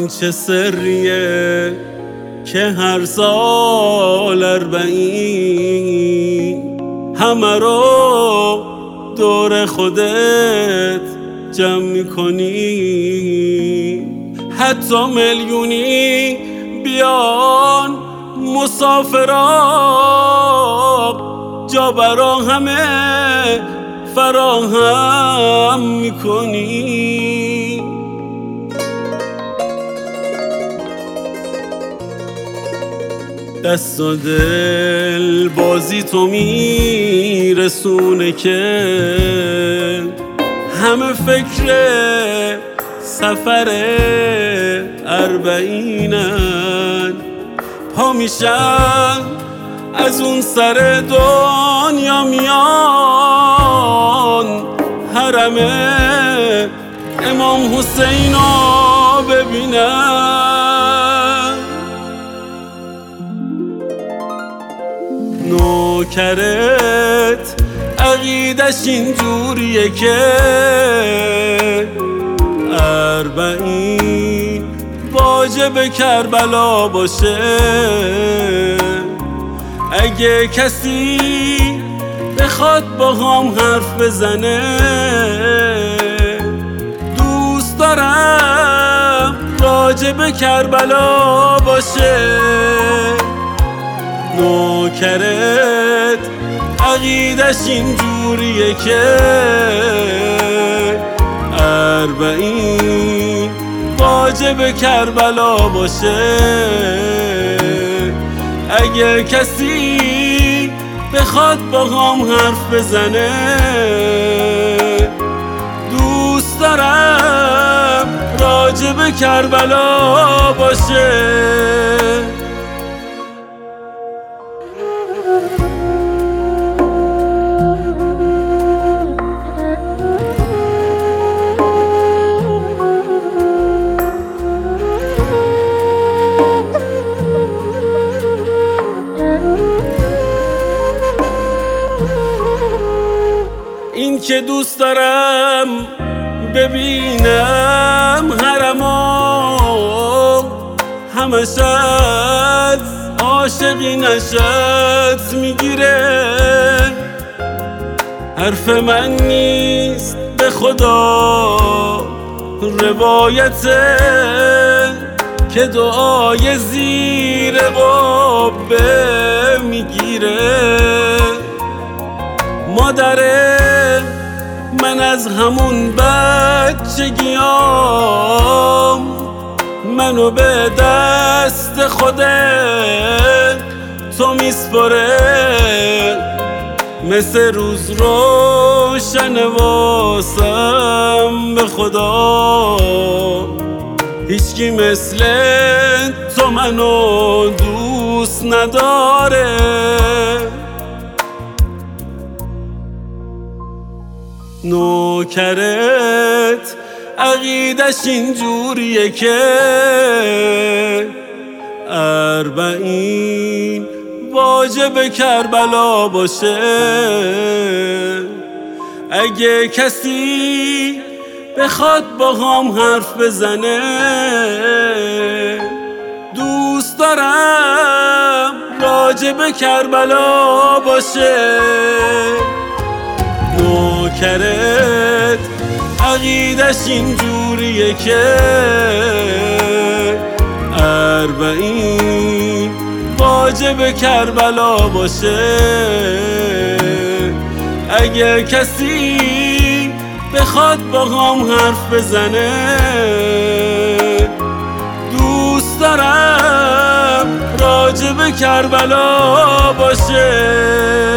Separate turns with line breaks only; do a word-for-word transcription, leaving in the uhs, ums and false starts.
این چه سریه که هر سال اربعین همه رو دور خودت جمع میکنی، حتی میلیونی بیان مسافرا جا برا همه فراهم میکنی. دست و دل بازی تو میرسونه که همه فکر سفر اربعینن، پا میشن از اون سر دنیا میان حرم امام حسین رو ببینن. نوکرت عقیدش اینجوریه که اربعین واجب کربلا باشه. اگه کسی بخواد با هم حرف بزنه، دوست دارم واجب کربلا باشه. نوکرت عقیدش اینجوریه که اربعین واجب کربلا باشه. اگه کسی بخواد با هم حرف بزنه، دوست دارم راجب کربلا باشه. این که دوست دارم ببینم حرمو، همش از عاشقی نشد میگیره. حرف من نیست به خدا روایته که دعای زیر قبه میگیره. مادره من از همون بچگیام منو به دست خودت تو میسپره. مثل روز روشن واسم به خدا، هیچکی مثل تو منو دوست نداره. نوکرت عقیدش اینجوریه که اربعین واجب کربلا باشه. اگه کسی بخواد با هم حرف بزنه، دوست دارم واجب کربلا باشه. نوکرت عقیدش اینجوریه که اربعین واجب کربلا باشه. اگه کسی بخواد با هم حرف بزنه، دوست دارم راجب کربلا باشه.